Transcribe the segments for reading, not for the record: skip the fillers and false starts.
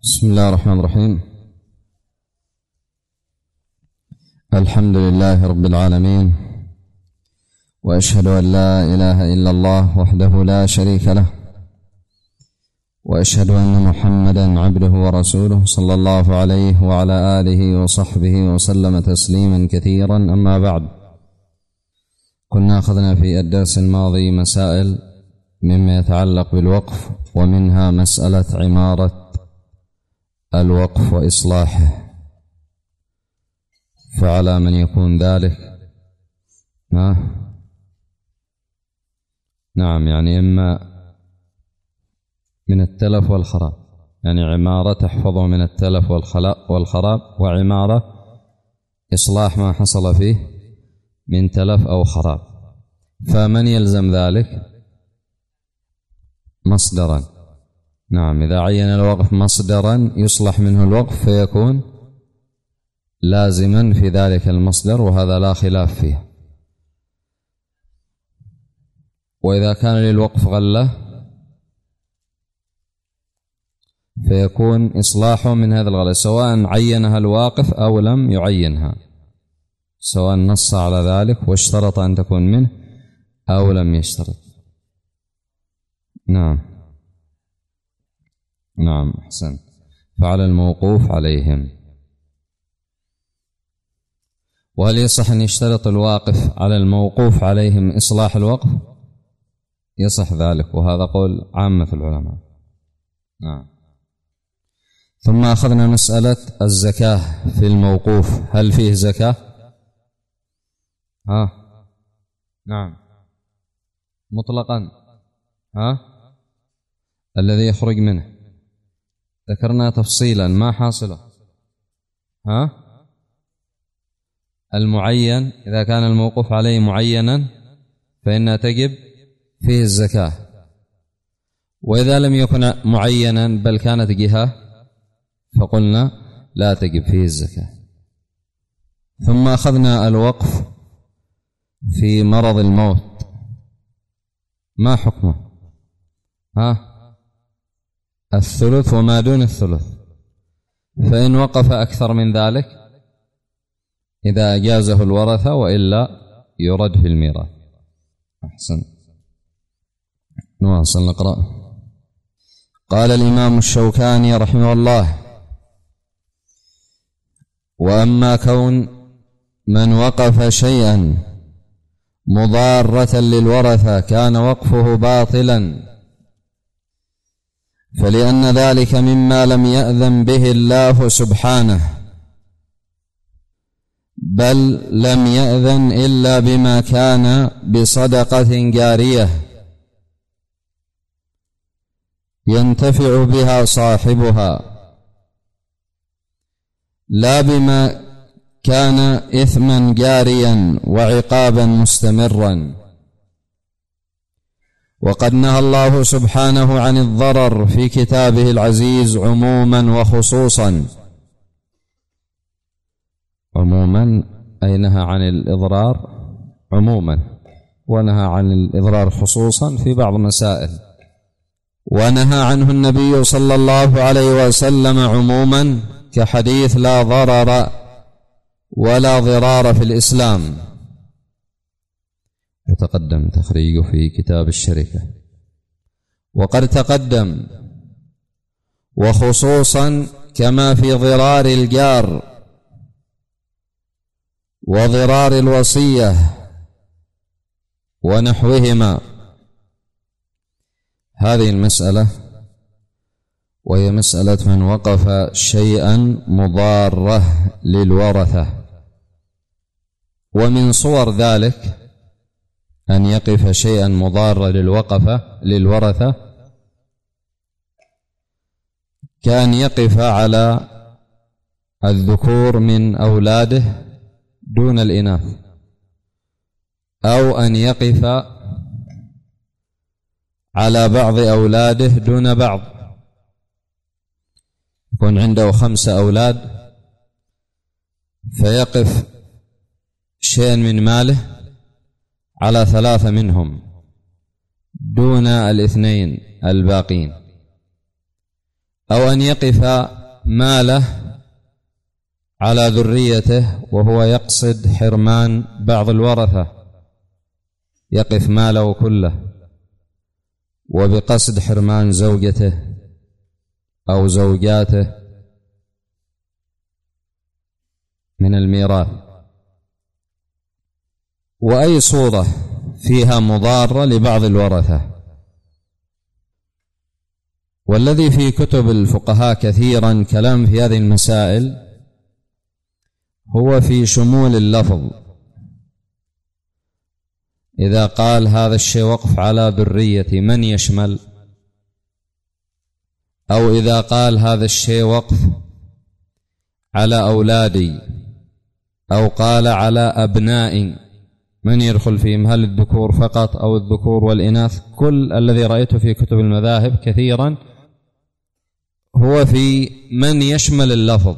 بسم الله الرحمن الرحيم. الحمد لله رب العالمين، وأشهد أن لا إله إلا الله وحده لا شريك له، وأشهد أن محمدا عبده ورسوله صلى الله عليه وعلى آله وصحبه وسلم تسليما كثيرا. أما بعد، كنا أخذنا في الدرس الماضي مسائل مما يتعلق بالوقف، ومنها مسألة عمارة الوقف وإصلاحه. فعلى من يكون ذلك نعم، يعني إما من التلف والخراب، يعني عمارة تحفظه من التلف والخراب، وعمارة إصلاح ما حصل فيه من تلف أو خراب. فمن يلزم ذلك؟ مصدرا. نعم، إذا عين الوقف مصدرا يصلح منه الوقف فيكون لازما في ذلك المصدر، وهذا لا خلاف فيه. وإذا كان للوقف غلة فيكون إصلاحه من هذا الغلة، سواء عينها الواقف أو لم يعينها، سواء نص على ذلك واشترط أن تكون منه أو لم يشترط. نعم أحسن. فعلى الموقوف عليهم. وهل يصح أن يشترط الواقف على الموقوف عليهم إصلاح الوقف؟ يصح ذلك، وهذا قول عامة العلماء. نعم. ثم أخذنا مسألة الزكاة في الموقوف، هل فيه زكاة؟ نعم مطلقا. الذي يخرج منه ذكرنا تفصيلا، ما حاصله؟ المعين، إذا كان الموقوف عليه معينا فإنها تجب فيه الزكاة، وإذا لم يكن معينا بل كانت جهة فقلنا لا تجب فيه الزكاة. ثم أخذنا الوقف في مرض الموت، ما حكمه؟ الثلث وما دون الثلث. فإن وقف أكثر من ذلك إذا أجازه الورثة، وإلا يرد في الميراث. أحسن. نواصل نقرأ. قال الإمام الشوكاني رحمه الله: وأما كون من وقف شيئا مضارة للورثة كان وقفه باطلا، فلأن ذلك مما لم يأذن به الله سبحانه، بل لم يأذن إلا بما كان بصدقة جارية ينتفع بها صاحبها، لا بما كان إثما جاريا وعقابا مستمرا. وقد نهى الله سبحانه عن الضرر في كتابه العزيز عموما وخصوصا. عموما أي نهى عن الإضرار عموما، ونهى عن الإضرار خصوصا في بعض المسائل. ونهى عنه النبي صلى الله عليه وسلم عموما، كحديث لا ضرر ولا ضرار في الإسلام، وتقدم تخريجه في كتاب الشركة. وقد تقدم وخصوصا كما في ضرار الجار وضرار الوصية ونحوهما. هذه المسألة وهي مسألة من وقف شيئا مضارة للورثة. ومن صور ذلك أن يقف شيئا مضارا للورثة، كان يقف على الذكور من أولاده دون الإناث، أو أن يقف على بعض أولاده دون بعض، يكون عنده 5 أولاد فيقف شيئا من ماله على 3 منهم دون 2 الباقين، أو أن يقف ماله على ذريته وهو يقصد حرمان بعض الورثة، يقف ماله كله وبقصد حرمان زوجته أو زوجاته من الميراث، وأي صورة فيها مضارة لبعض الورثة. والذي في كتب الفقهاء كثيرا كلام في هذه المسائل هو في شمول اللفظ، إذا قال هذا الشيء وقف على ذريتي من يشمل، أو إذا قال هذا الشيء وقف على أولادي، أو قال على أبنائي من يدخل فيهم، هل الذكور فقط أو الذكور والإناث؟ كل الذي رأيته في كتب المذاهب كثيرا هو في من يشمل اللفظ،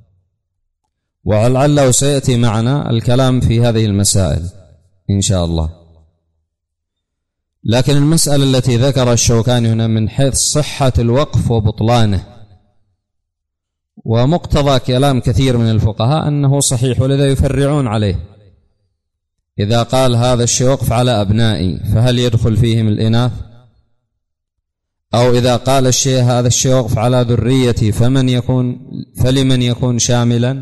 ولعله سيأتي معنا الكلام في هذه المسائل إن شاء الله. لكن المسألة التي ذكر الشوكاني هنا من حيث صحة الوقف وبطلانه، ومقتضى كلام كثير من الفقهاء أنه صحيح، ولذا يفرعون عليه. إذا قال هذا الشيء وقف على أبنائي فهل يدخل فيهم الإناث؟ أو إذا قال هذا الشيء وقف على ذريتي فلمن يكون شاملا؟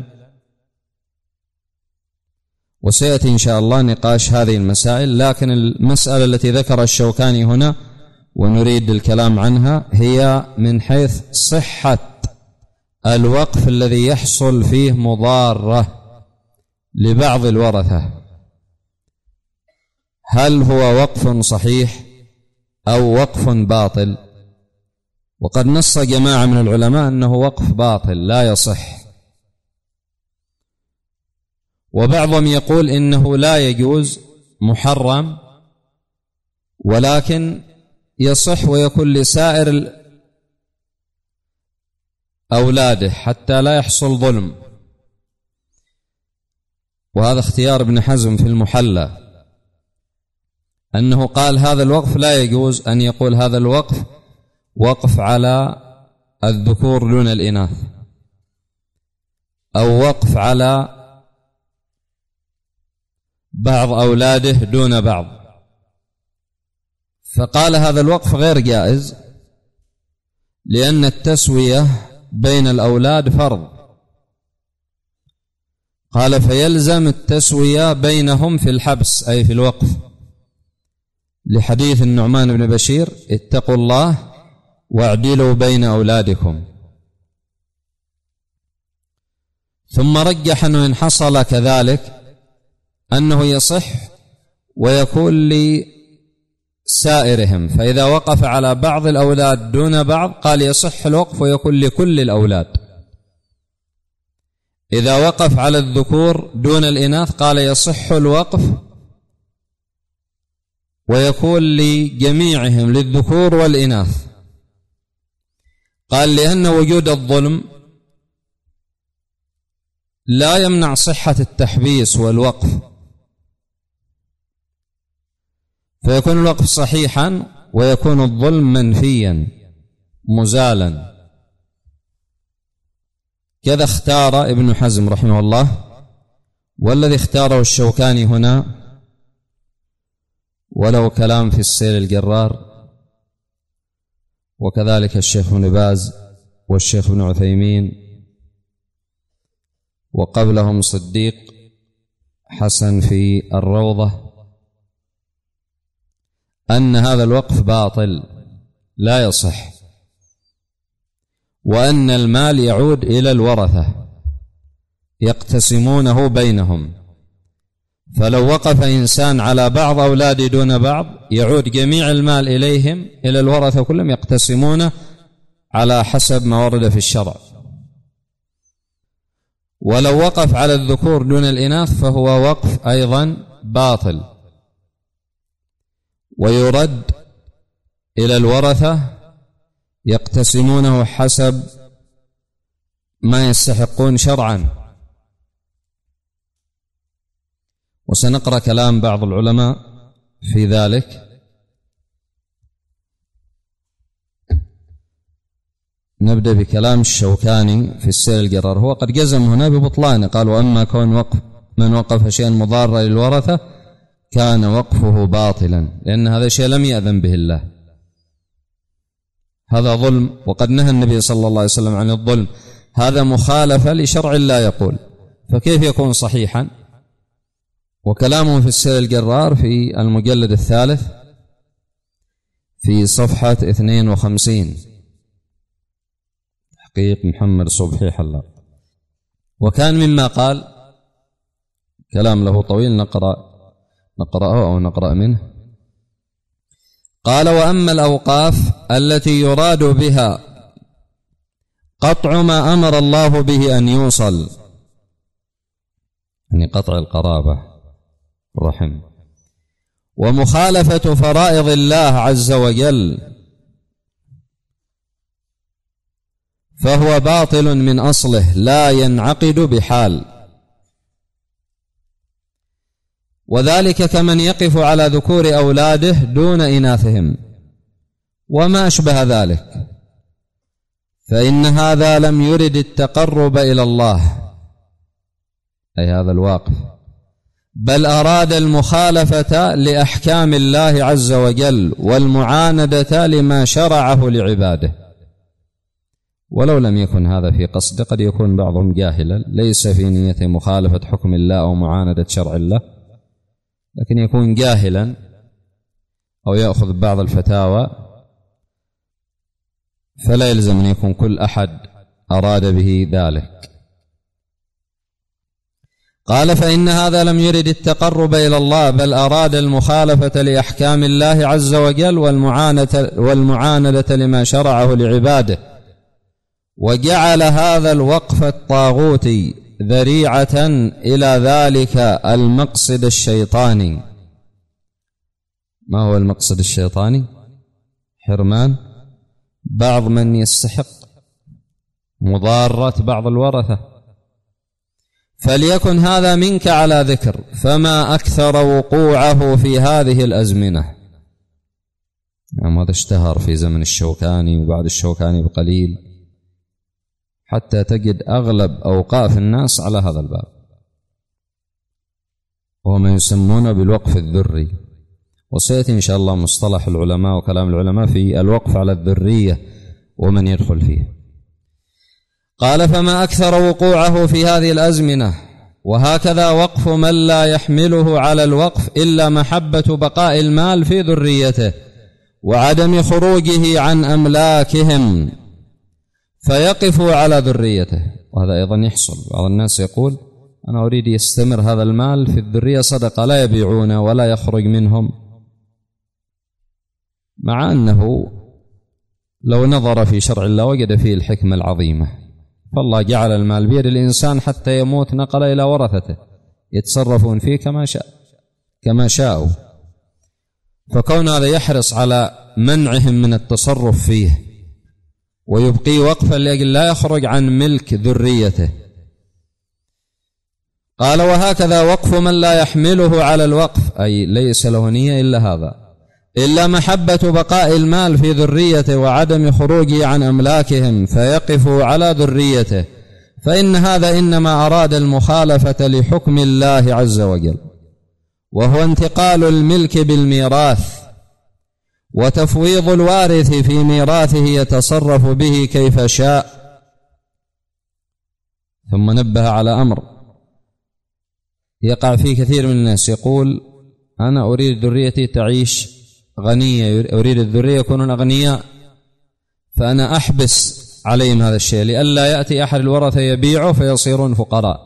وسيأتي إن شاء الله نقاش هذه المسائل. لكن المسألة التي ذكر الشوكاني هنا ونريد الكلام عنها هي من حيث صحة الوقف الذي يحصل فيه مضارة لبعض الورثة، هل هو وقف صحيح أو وقف باطل؟ وقد نص جماعة من العلماء أنه وقف باطل لا يصح، وبعضهم يقول إنه لا يجوز محرم، ولكن يصح ويكون لسائر أولاده حتى لا يحصل ظلم. وهذا اختيار ابن حزم في المحلى، أنه قال هذا الوقف لا يجوز أن يقول هذا الوقف وقف على الذكور دون الإناث، أو وقف على بعض أولاده دون بعض، فقال هذا الوقف غير جائز لأن التسوية بين الأولاد فرض. قال فيلزم التسوية بينهم في الحبس أي في الوقف، لحديث النعمان بن بشير اتقوا الله واعدلوا بين أولادكم. ثم رجح أنه إن حصل كذلك أنه يصح ويكون لسائرهم، فإذا وقف على بعض الأولاد دون بعض قال يصح الوقف ويكون لكل الأولاد. إذا وقف على الذكور دون الإناث قال يصح الوقف ويكون لجميعهم للذكور والإناث. قال لأن وجود الظلم لا يمنع صحة التحبيس والوقف، فيكون الوقف صحيحا ويكون الظلم منفيا مزالا. كذا اختار ابن حزم رحمه الله، والذي اختاره الشوكاني هنا ولو كلام في السيل الجرار، وكذلك الشيخ ابن باز والشيخ ابن عثيمين، وقبلهم صديق حسن في الروضة، أن هذا الوقف باطل لا يصح، وأن المال يعود إلى الورثة يقتسمونه بينهم. فلو وقف إنسان على بعض أولاده دون بعض يعود جميع المال إليهم إلى الورثة كلهم يقتسمونه على حسب ما ورد في الشرع. ولو وقف على الذكور دون الإناث فهو وقف أيضا باطل، ويرد إلى الورثة يقتسمونه حسب ما يستحقون شرعا. وسنقرأ كلام بعض العلماء في ذلك. نبدأ بكلام الشوكاني في السير الجرار. هو قد جزم هنا ببطلانه، قال: وأما كون من وقف شيئا مضارا للورثة كان وقفه باطلا، لأن هذا شيء لم يأذن به الله، هذا ظلم، وقد نهى النبي صلى الله عليه وسلم عن الظلم، هذا مخالفة لشرع الله يقول، فكيف يكون صحيحا؟ وكلامه في السير الجرار في المجلد الثالث في صفحة 52، تحقيق محمد صبحي حلاق. وكان مما قال، كلام له طويل نقرأه أو نقرأ منه. قال: وأما الأوقاف التي يراد بها قطع ما أمر الله به أن يوصل، يعني قطع القرابة الرحم، ومخالفة فرائض الله عز وجل، فهو باطل من أصله لا ينعقد بحال، وذلك كمن يقف على ذكور أولاده دون إناثهم وما أشبه ذلك، فإن هذا لم يرد التقرب إلى الله، أي هذا الواقف، بل أراد المخالفة لأحكام الله عز وجل والمعاندة لما شرعه لعباده. ولو لم يكن هذا في قصد، قد يكون بعضهم جاهلا ليس في نيته مخالفة حكم الله أو معاندة شرع الله، لكن يكون جاهلا أو يأخذ بعض الفتاوى، فلا يلزم أن يكون كل أحد أراد به ذلك. قال: فإن هذا لم يرد التقرب إلى الله، بل أراد المخالفة لأحكام الله عز وجل والمعاندة لما شرعه لعباده، وجعل هذا الوقف الطاغوتي ذريعة إلى ذلك المقصد الشيطاني. ما هو المقصد الشيطاني؟ حرمان بعض من يستحق، مضارة بعض الورثة. فليكن هذا منك على ذكر، فما أكثر وقوعه في هذه الأزمنة. هذا اشتهر في زمن الشوكاني وبعد الشوكاني بقليل، حتى تجد أغلب أوقاف الناس على هذا الباب، وهو ما يسمونه بالوقف الذري، وسيأتي إن شاء الله مصطلح العلماء وكلام العلماء في الوقف على الذرية ومن يدخل فيه. قال: فما أكثر وقوعه في هذه الأزمنة، وهكذا وقف من لا يحمله على الوقف إلا محبة بقاء المال في ذريته وعدم خروجه عن أملاكهم، فيقف على ذريته. وهذا أيضا يحصل، بعض الناس يقول: أنا أريد يستمر هذا المال في الذرية صدقة، لا يبيعونه ولا يخرج منهم، مع أنه لو نظر في شرع الله وجد فيه الحكمة العظيمة، فالله جعل المال بيد الإنسان حتى يموت نقل إلى ورثته يتصرفون فيه كما شاءوا، فكون هذا يحرص على منعهم من التصرف فيه ويبقي وقفا لأجل لا يخرج عن ملك ذريته. قال: وهكذا وقف من لا يحمله على الوقف، أي ليس له نية إلا هذا، إلا محبة بقاء المال في ذريته وعدم خروجه عن أملاكهم، فيقف على ذريته، فإن هذا إنما أراد المخالفة لحكم الله عز وجل، وهو انتقال الملك بالميراث، وتفويض الوارث في ميراثه يتصرف به كيف شاء. ثم نبه على أمر يقع فيه كثير من الناس، يقول: أنا أريد ذريتي تعيش غنية، أريد الذرية يكونون أغنياء، فأنا أحبس عليهم هذا الشيء لئلا يأتي أحد الورثة يبيعه فيصيرون فقراء.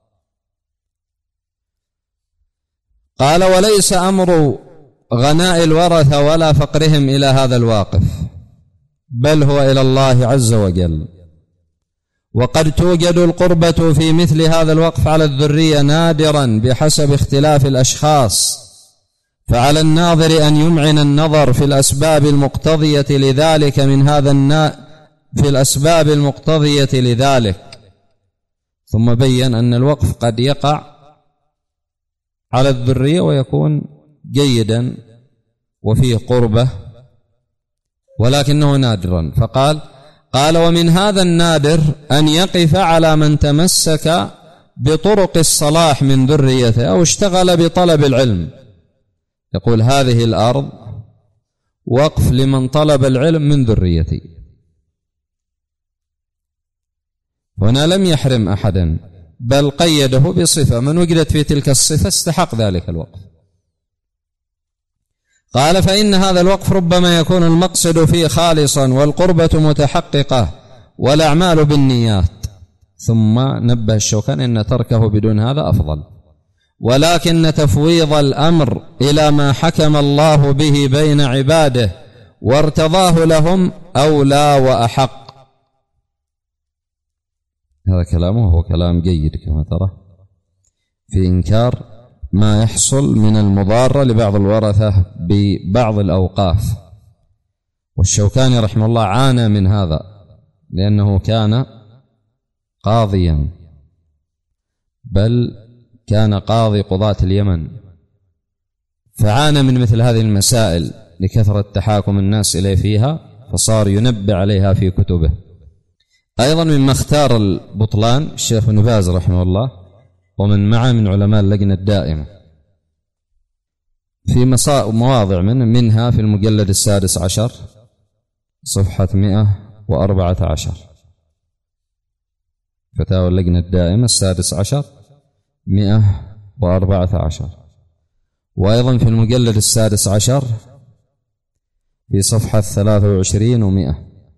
قال: وليس أمر غناء الورثة ولا فقرهم إلى هذا الواقف، بل هو إلى الله عز وجل. وقد توجد القربة في مثل هذا الوقف على الذرية نادرا بحسب اختلاف الأشخاص، فعلى الناظر أن يمعن النظر في الأسباب المقتضية لذلك في الأسباب المقتضية لذلك. ثم بين أن الوقف قد يقع على الذرية ويكون جيدا وفيه قربة، ولكنه نادرا. فقال: قال: ومن هذا النادر أن يقف على من تمسك بطرق الصلاح من ذريته أو اشتغل بطلب العلم. يقول: هذه الأرض وقف لمن طلب العلم من ذريتي. هنا لم يحرم أحدا، بل قيده بصفة، من وجدت في تلك الصفة استحق ذلك الوقف. قال: فإن هذا الوقف ربما يكون المقصد فيه خالصا والقربة متحققة والأعمال بالنيات. ثم نبه الشوكاني أن تركه بدون هذا أفضل، ولكن تفويض الأمر إلى ما حكم الله به بين عباده وارتضاه لهم أولى وأحق. هذا كلامه هو كلام جيد كما ترى في إنكار ما يحصل من المضارة لبعض الورثة ببعض الأوقاف. والشوكاني رحمه الله عانى من هذا لأنه كان قاضيا، بل كان قاضي قضاة اليمن، فعانى من مثل هذه المسائل لكثرة تحاكم الناس إليه فيها، فصار ينبه عليها في كتبه. أيضا مما اختار البطلان الشيخ ابن باز رحمه الله ومن معه من علماء اللجنة الدائمة في مواضع منها في المجلد 16 صفحة 114، فتاوى اللجنة الدائمة 16 114، وأيضا في المجلد 16 في صفحة 23 و100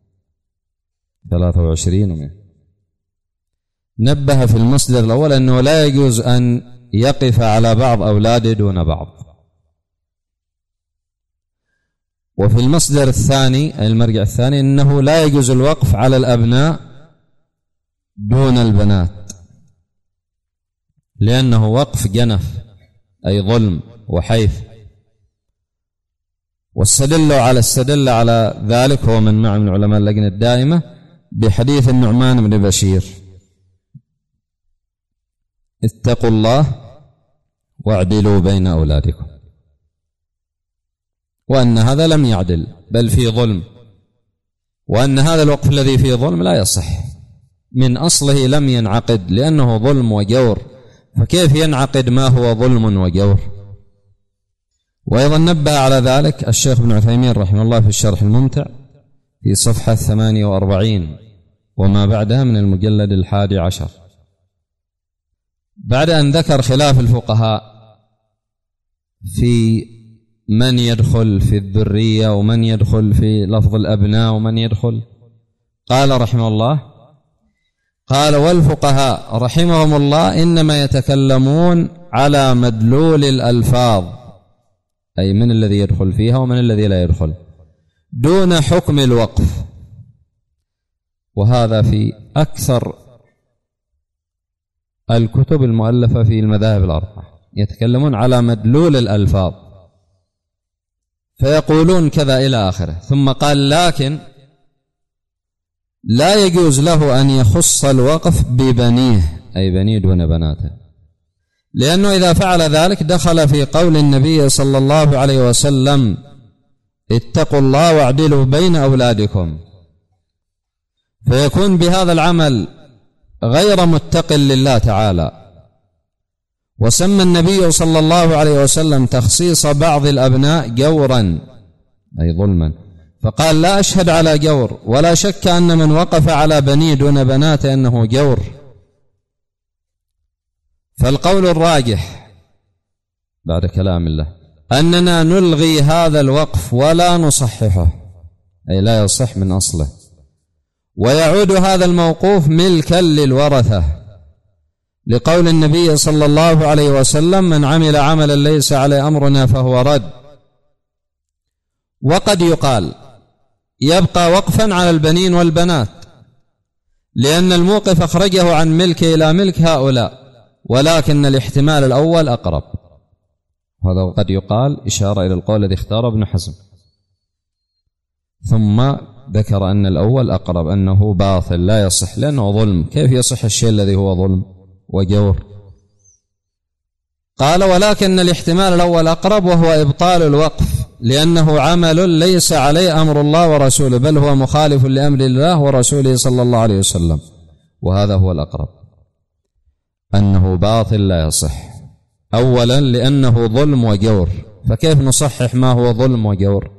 نبه في المصدر الأول أنه لا يجوز أن يقف على بعض أولاده دون بعض. وفي المصدر الثاني أي المرجع الثاني أنه لا يجوز الوقف على الأبناء دون البنات، لأنه وقف جنف أي ظلم وحيف. واستدل على ذلك هو من معه من علماء اللجنة الدائمة بحديث النعمان بن بشير: اتقوا الله واعدلوا بين أولادكم، وأن هذا لم يعدل بل فيه ظلم، وأن هذا الوقف الذي فيه ظلم لا يصح من أصله، لم ينعقد لأنه ظلم وجور، فكيف ينعقد ما هو ظلم وجور؟ وأيضا نبه على ذلك الشيخ ابن عثيمين رحمه الله في الشرح الممتع في صفحة 48 وما بعدها من المجلد 11، بعد أن ذكر خلاف الفقهاء في من يدخل في الذرية ومن يدخل في لفظ الأبناء ومن يدخل، قال رحمه الله: قال: والفقهاء رحمهم الله إنما يتكلمون على مدلول الألفاظ، أي من الذي يدخل فيها ومن الذي لا يدخل، دون حكم الوقف. وهذا في أكثر الكتب المؤلفة في المذاهب الأربعة، يتكلمون على مدلول الألفاظ فيقولون كذا إلى آخره. ثم قال: لكن لا يجوز له أن يخص الوقف ببنيه، أي بنيه دون بناته، لأنه إذا فعل ذلك دخل في قول النبي صلى الله عليه وسلم: اتقوا الله واعدلوا بين أولادكم، فيكون بهذا العمل غير متق لله تعالى. وسمى النبي صلى الله عليه وسلم تخصيص بعض الأبناء جورا أي ظلما، فقال: لا أشهد على جور، ولا شك أن من وقف على بني دون بنات أنه جور. فالقول الراجح بعد كلام الله أننا نلغي هذا الوقف ولا نصححه، أي لا يصح من أصله، ويعود هذا الموقوف ملكا للورثة، لقول النبي صلى الله عليه وسلم: من عمل عملا ليس عليه أمرنا فهو رد. وقد يقال يبقى وقفا على البنين والبنات، لأن الموقف أخرجه عن ملك إلى ملك هؤلاء، ولكن الاحتمال الأول أقرب. هذا قد يقال إشارة إلى القول الذي اختاره ابن حزم، ثم ذكر أن الأول أقرب، أنه باطل لا يصح لأنه ظلم. كيف يصح الشيء الذي هو ظلم وجور؟ قال: ولكن الاحتمال الأول أقرب، وهو إبطال الوقف لأنه عمل ليس عليه أمر الله ورسوله، بل هو مخالف لأمر الله ورسوله صلى الله عليه وسلم، وهذا هو الأقرب أنه باطل لا يصح. أولا لأنه ظلم وجور، فكيف نصحح ما هو ظلم وجور؟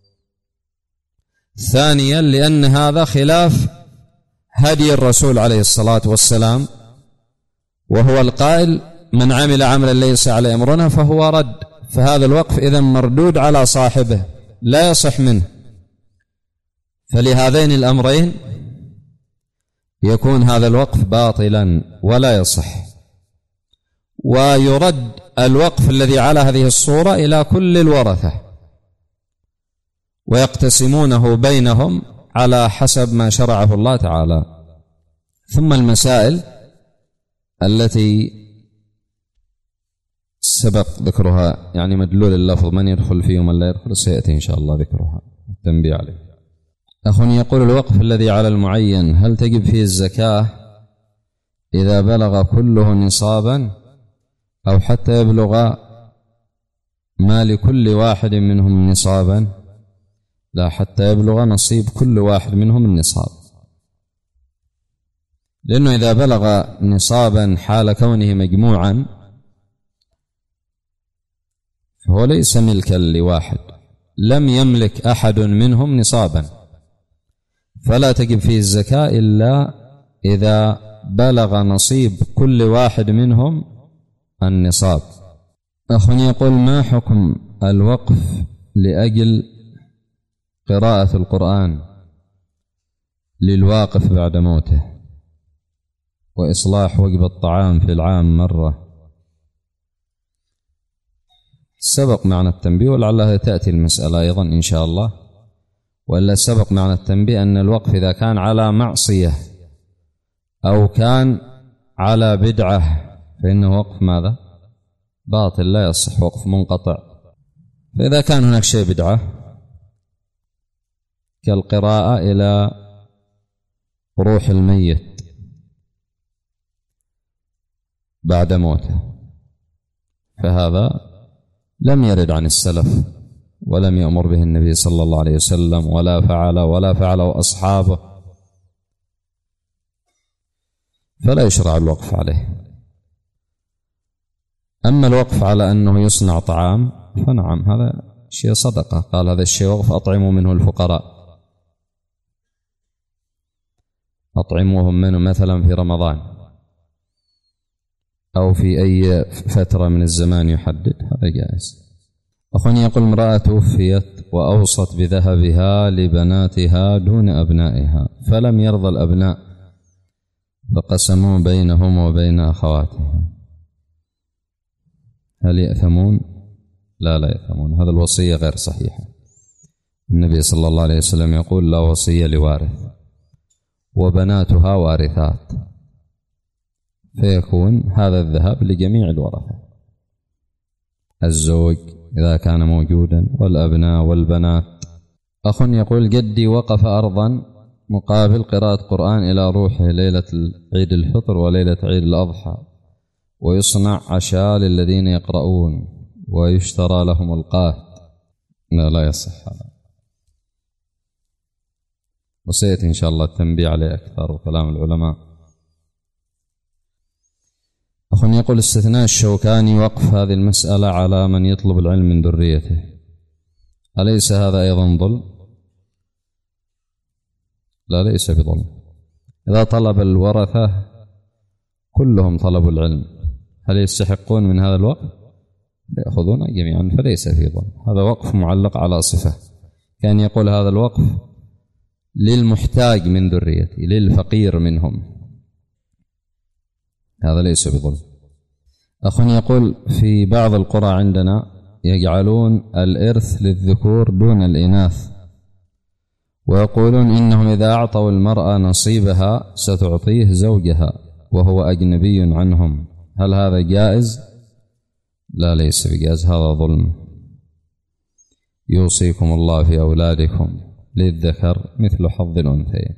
ثانيا لأن هذا خلاف هدي الرسول عليه الصلاة والسلام، وهو القائل من عمل عملا ليس عليه أمرنا فهو رد، فهذا الوقف إذن مردود على صاحبه لا يصح منه. فلهذين الأمرين يكون هذا الوقف باطلا ولا يصح. ويرد الوقف الذي على هذه الصورة إلى كل الورثة ويقتسمونه بينهم على حسب ما شرعه الله تعالى. ثم المسائل التي سبق ذكرها، يعني مدلول اللفظ من يدخل فيه ومن لا يدخل، سيأتي إن شاء الله ذكرها التنبيه عليه. أخ يقول الوقف الذي على المعين هل تجب فيه الزكاة إذا بلغ كله نصابا أو حتى يبلغ ما لكل واحد منهم نصابا؟ لا، حتى يبلغ نصيب كل واحد منهم النصاب، لأنه إذا بلغ نصابا حال كونه مجموعا فهو ليس ملكا لواحد، لم يملك أحد منهم نصابا، فلا تجب فيه الزكاة إلا إذا بلغ نصيب كل واحد منهم النصاب. أخ يقول ما حكم الوقف لأجل قراءة القرآن للواقف بعد موته وإصلاح وجبة الطعام في العام مرة؟ سبق معنى التنبيه ولعلها تأتي المسألة أيضا إن شاء الله، وإلا سبق معنى التنبيه أن الوقف إذا كان على معصية أو كان على بدعة فإنه وقف ماذا؟ باطل لا يصح، وقف منقطع. فإذا كان هناك شيء بدعة كالقراءة إلى روح الميت بعد موته فهذا لم يرد عن السلف ولم يأمر به النبي صلى الله عليه وسلم ولا فعله أصحابه، فلا يشرع الوقف عليه. أما الوقف على أنه يصنع طعام فنعم، هذا شيء صدقة، قال هذا الشيء وقف أطعموا منه الفقراء، أطعموهم منه مثلا في رمضان أو في أي فترة من الزمان يحدد، هذا جائز. أخواني يقول امرأة توفيت وأوصت بذهبها لبناتها دون أبنائها فلم يرضى الأبناء فقسموا بينهم وبين أخواتها، هل يأثمون؟ لا يأثمون، هذا الوصية غير صحيحة. النبي صلى الله عليه وسلم يقول لا وصية لوارث وبناتها وارثات، فيكون هذا الذهاب لجميع الورثة، الزوج إذا كان موجودا والأبناء والبنات. أخ يقول جدي وقف أرضا مقابل قراءة قرآن إلى روحه ليلة عيد الفطر وليلة عيد الأضحى، ويصنع عشاء للذين يقرؤون ويشترى لهم القات. لا يصح هذا، وسيأتي إن شاء الله التنبيه عليه أكثر وكلام العلماء. أخ يقول استثناء الشوكاني وقف هذه المسألة على من يطلب العلم من ذريته، أليس هذا أيضا ظلم؟ لا، ليس بظلم. إذا طلب الورثة كلهم طلبوا العلم هل يستحقون من هذا الوقف؟ يأخذون جميعا، فليس فيه ظلم، هذا وقف معلق على صفة. كان يقول هذا الوقف للمحتاج من ذريتي، للفقير منهم، هذا ليس بظلم. أخ يقول في بعض القرى عندنا يجعلون الإرث للذكور دون الإناث، ويقولون إنهم إذا أعطوا المرأة نصيبها ستعطيه زوجها وهو أجنبي عنهم، هل هذا جائز؟ لا، ليس بجائز، هذا ظلم. يوصيكم الله في أولادكم للذكر مثل حظ الأنثيين.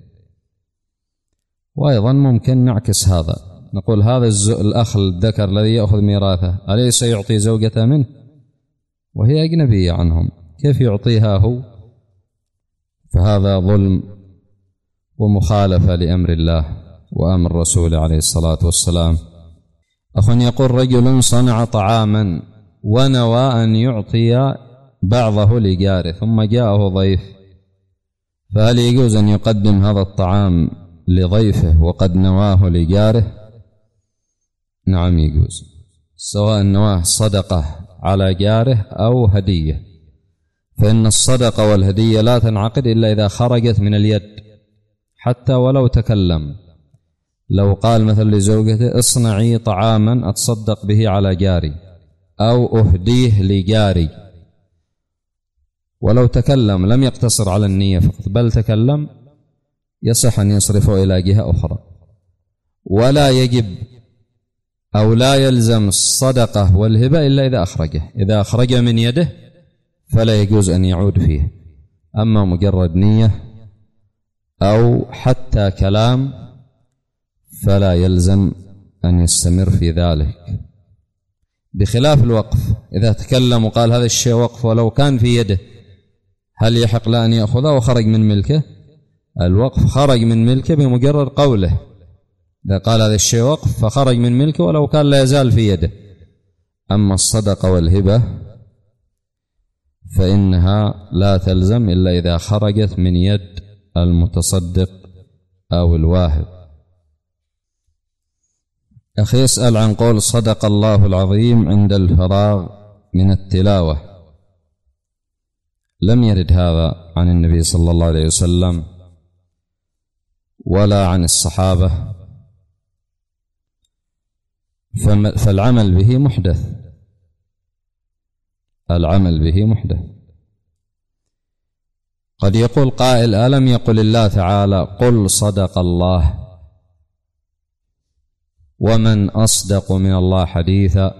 وأيضا ممكن نعكس هذا، نقول هذا الأخ الذكر الذي يأخذ ميراثه أليس يعطي زوجته منه وهي أجنبية عنهم، كيف يعطيها هو؟ فهذا ظلم ومخالفة لأمر الله وأمر رسوله عليه الصلاة والسلام. أخ يقول: رجل صنع طعاما ونوى أن يعطي بعضه لجاره ثم جاءه ضيف، فهل يجوز أن يقدم هذا الطعام لضيفه وقد نواه لجاره؟ نعم يجوز، سواء نواه صدقة على جاره أو هدية، فإن الصدقة والهدية لا تنعقد إلا إذا خرجت من اليد، حتى ولو تكلم. لو قال مثل لزوجته: اصنعي طعاما أتصدق به على جاري أو أهديه لجاري، ولو تكلم لم يقتصر على النية فقط بل تكلم، يصح أن يصرفه إلى جهة أخرى. ولا يجب أو لا يلزم الصدقة والهبة إلا إذا أخرجه، إذا أخرج من يده فلا يجوز أن يعود فيه. أما مجرد نية أو حتى كلام فلا يلزم أن يستمر في ذلك، بخلاف الوقف. إذا تكلم وقال هذا الشيء وقف ولو كان في يده، هل يحق له أن يأخذه وخرج من ملكه؟ الوقف خرج من ملكه بمجرد قوله. إذا قال هذا الشيء وقف فخرج من ملكه ولو كان لا يزال في يده. أما الصدقة والهبة فإنها لا تلزم إلا إذا خرجت من يد المتصدق أو الواهب. أخي يسأل عن قول صدق الله العظيم عند الفراغ من التلاوة. لم يرد هذا عن النبي صلى الله عليه وسلم ولا عن الصحابة، فالعمل به محدث، العمل به محدث. قد يقول قائل: ألم يقل الله تعالى قل صدق الله؟ ومن أصدق من الله حديثا؟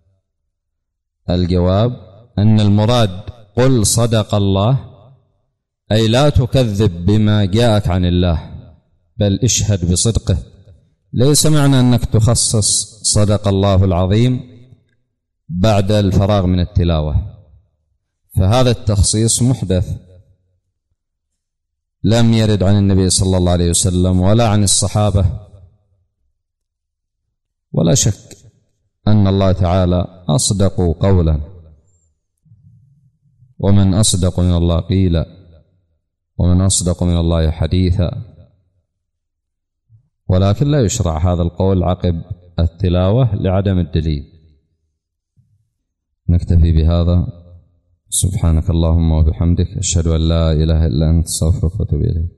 الجواب أن المراد قل صدق الله أي لا تكذب بما جاءك عن الله، بل اشهد بصدقه. ليس معنى أنك تخصص صدق الله العظيم بعد الفراغ من التلاوة، فهذا التخصيص محدث لم يرد عن النبي صلى الله عليه وسلم ولا عن الصحابة. ولا شك أن الله تعالى أصدق قولا، ومن أصدق من الله قيلا، ومن أصدق من الله حديثا، ولكن لا يشرع هذا القول عقب التلاوة لعدم الدليل. نكتفي بهذا. سبحانك اللهم وبحمدك، أشهد أن لا إله إلا أنت، أستغفرك وأتوب إليك.